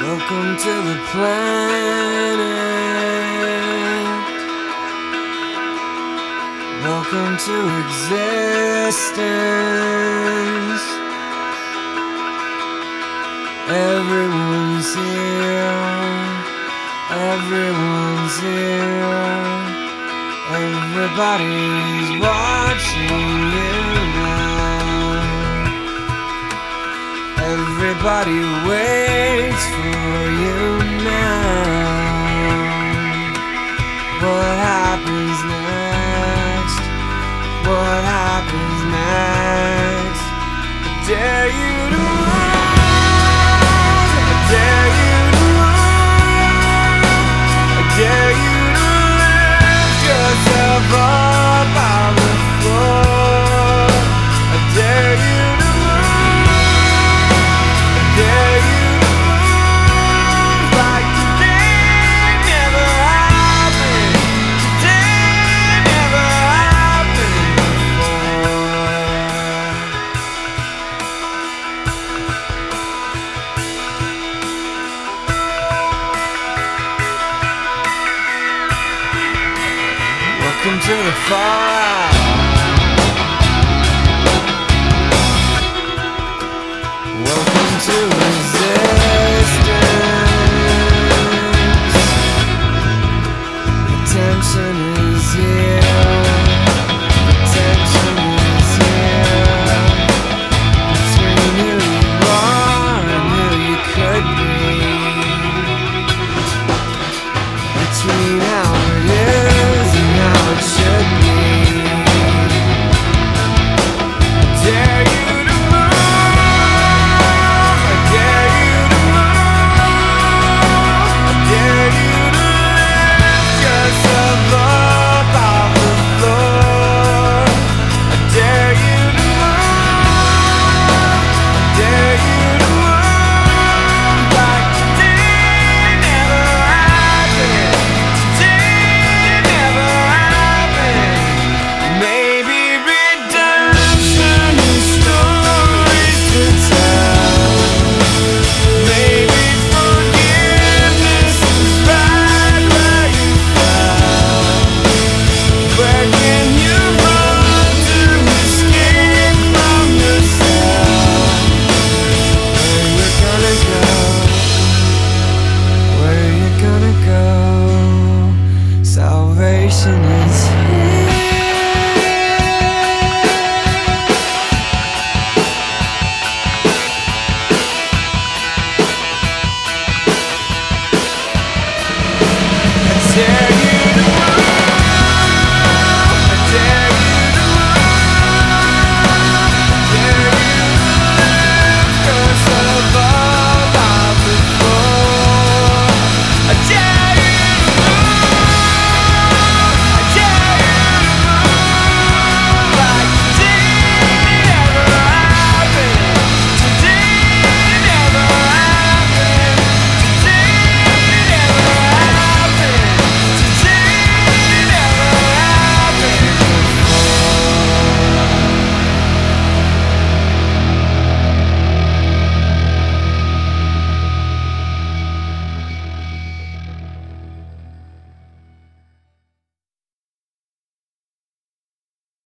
Welcome to the planet. Welcome to existence. Everyone's here. Everyone's here. Everybody's watching you now. Everybody waits for you now. What happens next? What happens next? I dare you to move. I dare you to move. I dare you to lift yourself up on the floor. I dare you to dare you to move like today never happened. Today never happened before. Welcome to the fallout. Welcome to